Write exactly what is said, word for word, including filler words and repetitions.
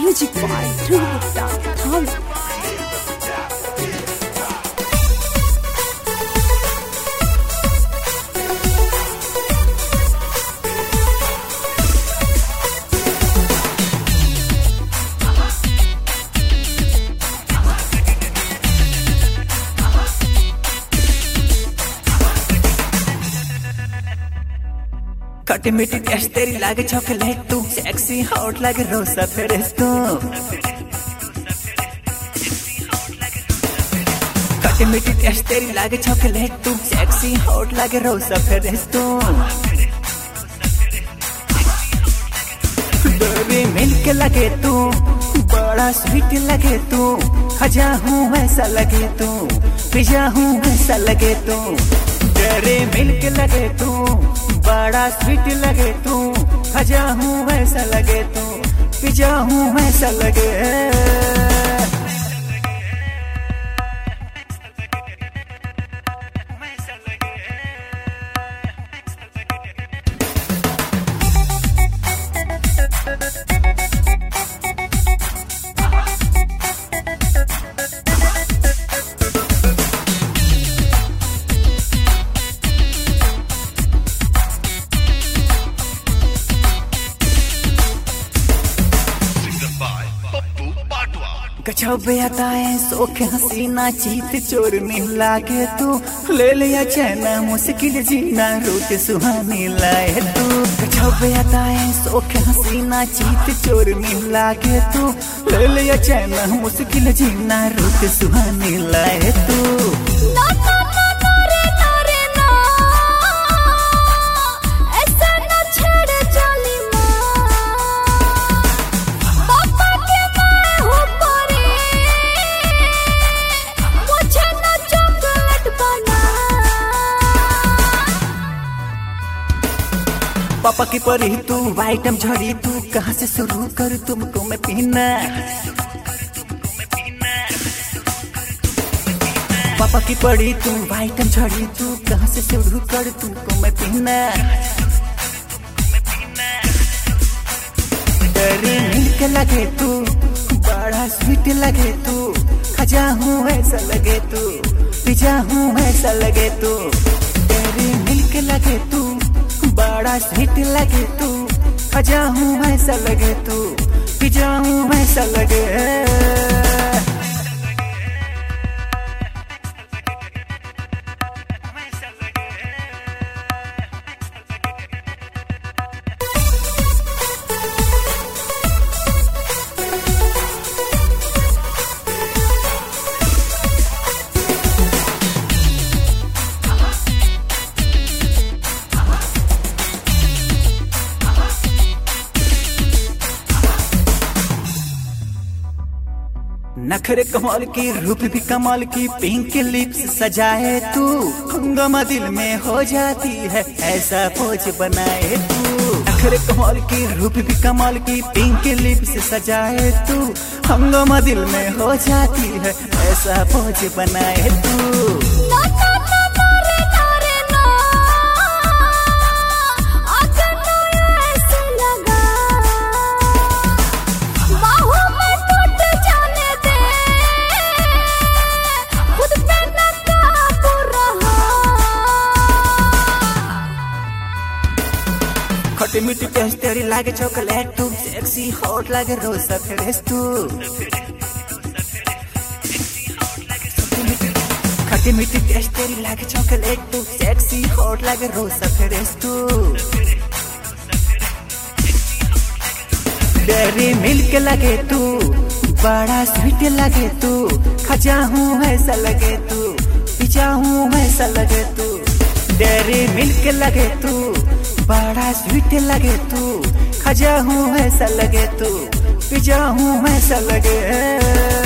Music by Trivita Thom. खट्टी मीठी test तेरी लागे चॉकलेट तू सेक्सी हॉट लागे रोसा फेरेस तू खट्टी मीठी टेस्ट तेरी लागे चॉकलेट तू सेक्सी हॉट लागे रोसा फेरेस तू बेबी मिल्क लगे तू बड़ा स्वीट लगे तू खजा हूँ वैसा लगे तू पिजा हूँ वैसा लगे तू डेरी मिल्क लगे तू बड़ा स्वीट लगे तू खजा हूँ वैसा लगे तू पिजा हूँ वैसा लगे गजब अदाएं सोख हसीना चीत चोर लागे तू ले लिया चैना मुश्किल जीना रूट सुहानी लाए तू गजब अदाएं सोख हसीना चीत चोर लागे तू ले लिया चैना मुश्किल जीना रूट सुहानी लाए तू ना ना ना ना रे ना रे ना ऐसा ना छेड़ जाली माँ पापा के मैं हूँ परी मुझे ना चॉकलेट बना पापा की परी तू आइटम झड़ी तू कहाँ से शुरू कर तुमको मैं पीना पापा की पड़ी तू आइटम झड़ी तू कहाँ से शुरू कर तुमको मैं पीना डेरी मिल्क लगे तू बड़ा स्वीट लगे तू खजा हूँ ऐसा लगे तू पिजा हूँ ऐसा लगे तू डेरी मिल्क लगे तू बड़ा स्वीट लगे तू खजा हूँ ऐसा लगे तू पिजा हूँ ऐसा लगे नखरे कमाल की रूप भी कमाल की पिंक लिप्स सजाए तू हंगामा दिल में हो जाती है ऐसा पोज बनाए तू नखरे कमाल की रूप भी कमाल की पिंक लिप्स सजाए तू हंगामा दिल में हो जाती है ऐसा पोज बनाए तू ना ना ना ना रे ना रे ना आगे तो ऐसे लगा बाहों में टूट जाने दे खुद पे ना काबू रहा खट्टी मीठी टेस्ट तेरी लागे चॉकलेट तू सेक्सी हॉट लागे रोसा फेरेस तू खट्टी मीठी टेस्ट तेरी लागे चॉकलेट तू सेक्सी हॉट लागे रोसा फेरेस तू डेरी मिल्क लगे तू बड़ा स्वीट लगे तू खजा हूँ ऐसा लगे तू पिजा हूँ ऐसा लगे तू डेरी मिल्क लगे तू बड़ा स्वीट लगे तू खजा हूँ ऐसा लगे तू पिजा हूँ ऐसा लगे